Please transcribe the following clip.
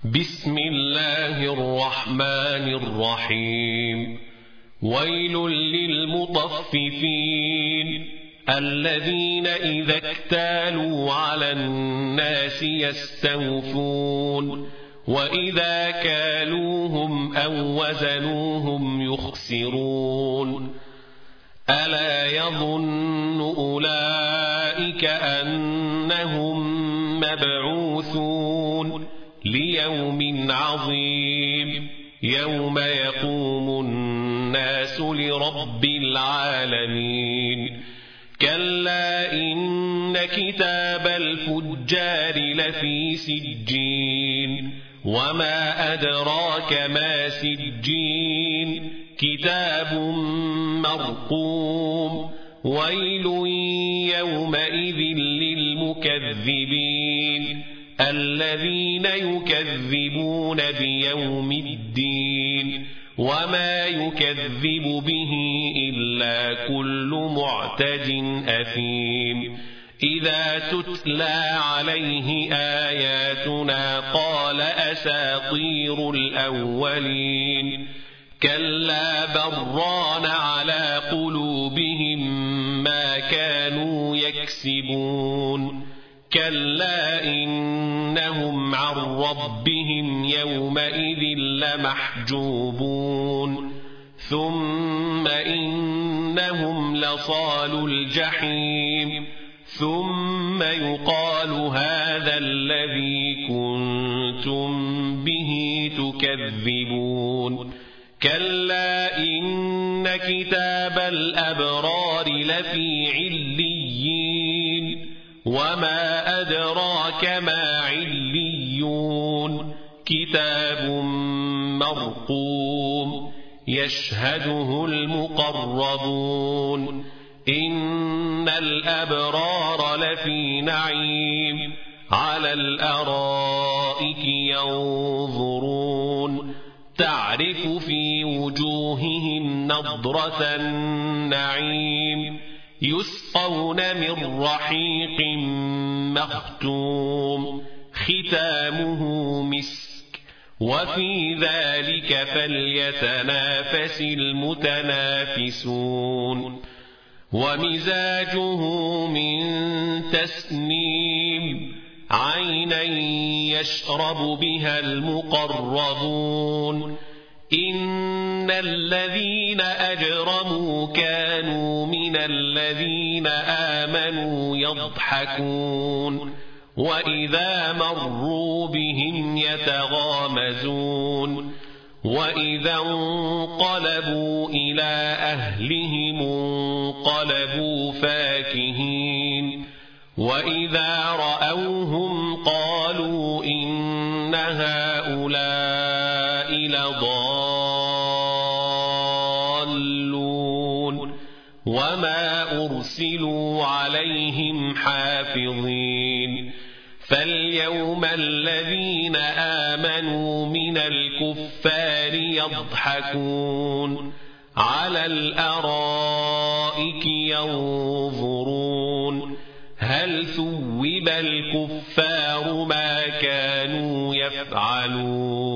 بسم الله الرحمن الرحيم. ويل للمطففين الذين إذا اكتالوا على الناس يستوفون وإذا كالوهم أو وزنوهم يخسرون. ألا يظن أولئك أنهم مبعوثون ليوم عظيم يوم يقوم الناس لرب العالمين. كلا إن كتاب الفجار لفي سجين وما أدراك ما سجين كتاب مرقوم. ويل يومئذ للمكذبين الذين يكذبون بيوم الدين وما يكذب به إلا كل معتد أثيم. إذا تتلى عليه آياتنا قال أساطير الأولين. كلا بران على قلوبهم ما كانوا يكسبون. كلا إنهم عن ربهم يومئذ لمحجوبون. ثم إنهم لصالو الجحيم. ثم يقال هذا الذي كنتم به تكذبون. كلا إن كتاب الأبرار لفي عليين وما أدراك ما عليون كتاب مرقوم يشهده المقربون. إن الأبرار لفي نعيم على الأرائك ينظرون تعرف في وجوههم نضرة النعيم يسقون من رحيق مختوم ختامه مسك وفي ذلك فليتنافس المتنافسون. ومزاجه من تسنيم عينا يشرب بها المقربون. إن الذين أجرموا كانوا من الذين آمنوا يضحكون وإذا مروا بهم يتغامزون. وإذا انقلبوا إلى أهلهم انقلبوا فاكهين. وإذا رأوهم قالوا إن هؤلاء لضالون وما أرسلوا عليهم حافظين. فاليوم الذين آمنوا من الكفار يضحكون على الأرائك ينظرون هل ثوب الكفار ما كانوا يفعلون.